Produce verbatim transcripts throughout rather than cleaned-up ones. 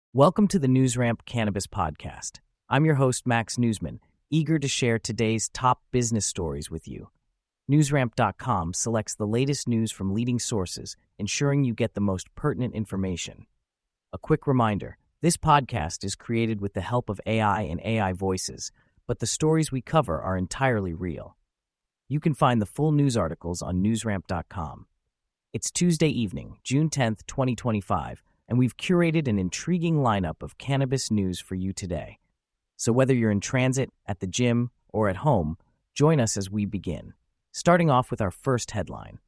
Welcome to the NewsRamp Cannabis Podcast. I'm your host, Max Newsman, eager to share today's top business stories with you. NewsRamp dot com selects the latest news from leading sources, ensuring you get the most pertinent information. A quick reminder, this podcast is created with the help of A I and A I voices, but the stories we cover are entirely real. You can find the full news articles on NewsRamp dot com. It's Tuesday evening, June tenth, twenty twenty-five, and we've curated an intriguing lineup of cannabis news for you today. So whether you're in transit, at the gym, or at home, join us as we begin. Starting off with our first headline.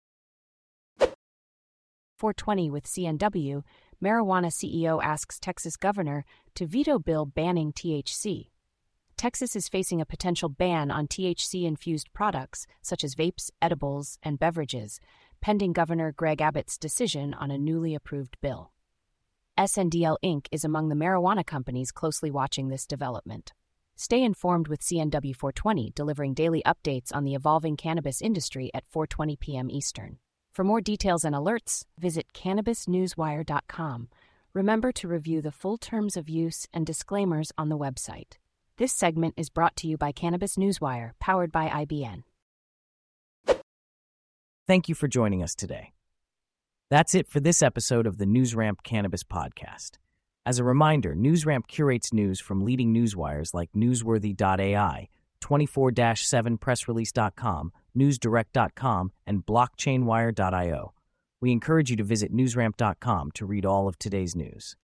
four twenty with C N W, marijuana C E O asks Texas governor to veto bill banning T H C. Texas is facing a potential ban on T H C-infused products, such as vapes, edibles, and beverages, pending Governor Greg Abbott's decision on a newly approved bill. S N D L Incorporated is among the marijuana companies closely watching this development. Stay informed with C N W four twenty, delivering daily updates on the evolving cannabis industry at four twenty p.m. Eastern. For more details and alerts, visit cannabis newswire dot com. Remember to review the full terms of use and disclaimers on the website. This segment is brought to you by Cannabis Newswire, powered by I B N. Thank you for joining us today. That's it for this episode of the NewsRamp Cannabis Podcast. As a reminder, NewsRamp curates news from leading newswires like newsworthy dot A I, twenty-four seven press release dot com, news direct dot com, and blockchain wire dot io. We encourage you to visit newsramp dot com to read all of today's news.